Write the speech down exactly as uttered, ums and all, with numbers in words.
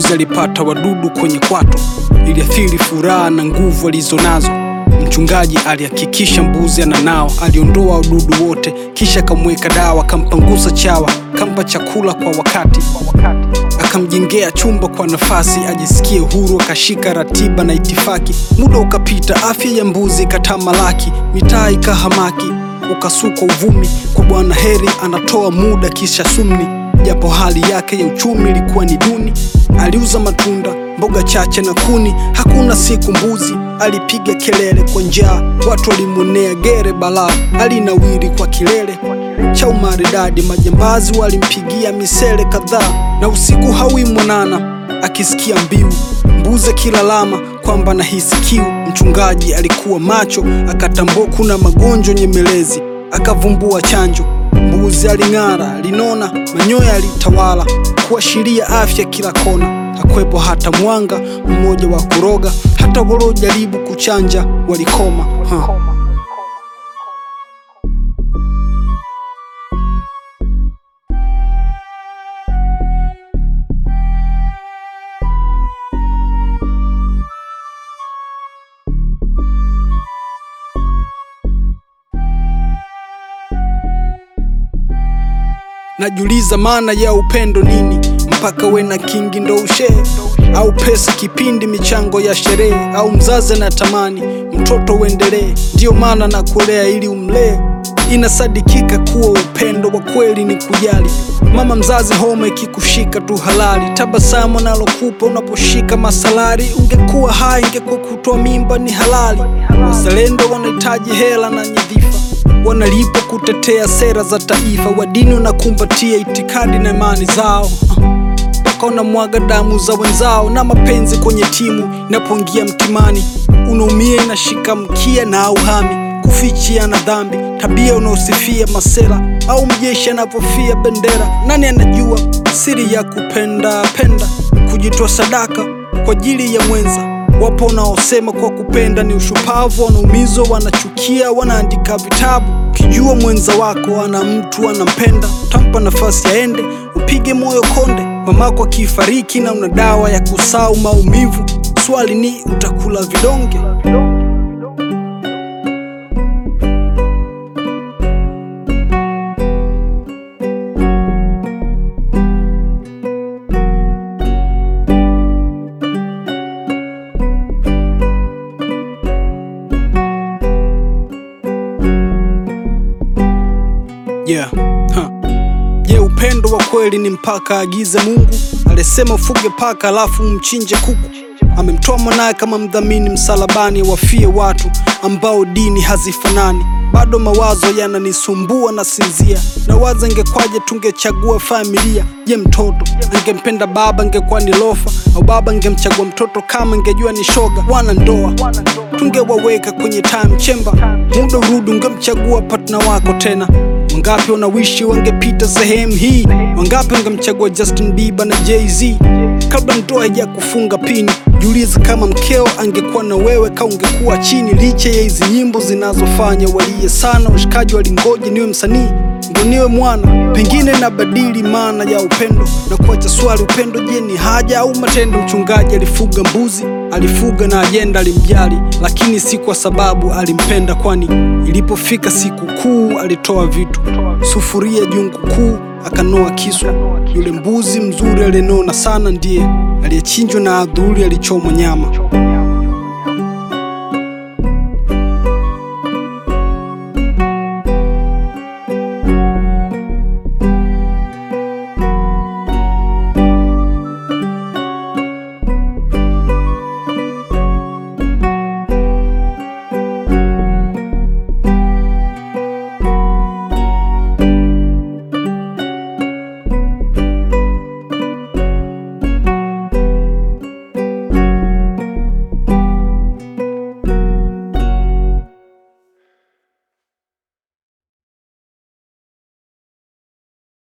mbuzi alipata wadudu kwenye kwato, iliathiri furaha na nguvu alizonazo. Mchungaji alihakikisha mbuzi ananao, aliondoa wadudu wote, kisha akamweka dawa, akampangusa chawa, kampa chakula kwa wakati, akamjengea chumba kwa nafasi ajisikie huru, akashika ratiba na itifaki. Muda ukapita, afya ya mbuzi ikatamalaki, mitaa ikahamaki, ukasuka uvumi kwa Bwana Heri anatoa muda kisha sumni. Japo hali yake ya uchumi ilikuwa ni duni, aliuza matunda, mboga chache na kuni. Hakuna siku mbuzi alipiga kelele kwa njaa, watu walimonea gere balaa. Alinawiri kwa kilele cha umaridadi, majambazi walimpigia misele kadhaa. Na usiku hawi mwanana akisikia mbiu, mbuzi kilalama kwamba nahisi kiu. Mchungaji alikuwa macho, akatambua kuna magonjwa nyemelezi, akavumbua chanjo. Mbuzi aling'ara, linona, manyoya alitawala, kuashiria afya kila kona. Hakwepo hata mwanga mmoja wa kuroga, hata walojaribu kuchanja walikoma. ha. Najiuliza maana ya upendo nini, mpaka we na kingi ndo ushe, au pesa kipindi michango ya sherehe, au mzazi na tamani mtoto uendelee, ndio maana na kulea ili umlee. Inasadikika kuwa upendo wa kweli ni kujali. Mama mzazi homa ikikushika tu halali, tabasamu nalokupa unaposhika masalari. Ungekuwa hai ingekuwa kutoa mimba ni halali. Wazalendo wanahitaji hela na nyadhifa, wanalipo kutetea sera za taifa. Wadini unakumbatia itikadi na imani zao, mpaka unamwaga damu za wenzao. Na mapenzi kwenye timu inapoingia mtimani, unaumia inashika mkia na auhami. Kufichia na dhambi, tabia unaosifia masela, au mjeshi anapofia bendera. Nani anajua siri ya kupenda penda, kujitoa sadaka kwa ajili ya mwenza. Wapo unaosema kwa kupenda ni ushupavu, wanaumizwa, wanachukia, wanaandika vitabu. Ukijua mwenza wako ana mtu anampenda, tampa nafasi aende, upige moyo konde. Mamako akifariki na una dawa ya kusahau maumivu, swali ni utakula vidonge? Yeah. Huh. Je, upendo wa kweli ni mpaka agize Mungu? Alisema ufuge paka alafu mchinje kuku. Amemtoa mwanaye kama mdhamini msalabani, wafie watu ambao dini hazifanani. Bado mawazo yananisumbua na sinzia, na waza ingekwaje tungechagua familia. Je, mtoto angempenda baba ingekuwa ni lofa, au baba angemchagua mtoto kama ingejua ni shoga? Wana ndoa tungewaweka kwenye time chamber, muda urudi ungemchagua partner wako tena. Wangapi wanawishi wangepita sehemu hii? Wangapi wangemchagua Justin Bieber na Jay-Z? Kabla ndoa haija kufunga pini, jiulize kama mkeo angekuwa na wewe, ka ungekuwa chini. Licha ya hizi nyimbo zinazofanya walie sana, washikaji walingoje niwe msanii ndo niwe mwana. Pengine nabadili maana ya upendo na kuacha swali, upendo je ni haja au matendo? Mchungaji alifuga mbuzi, alifuga na ajenda, alimjali lakini si kwa sababu alimpenda, kwani ilipofika siku kuu alitoa vitu, sufuria, jungu kuu, akanoa kiswa. Yule mbuzi mzuri alinona sana ndiye aliyechinjwa na adhuri alichomwa nyama.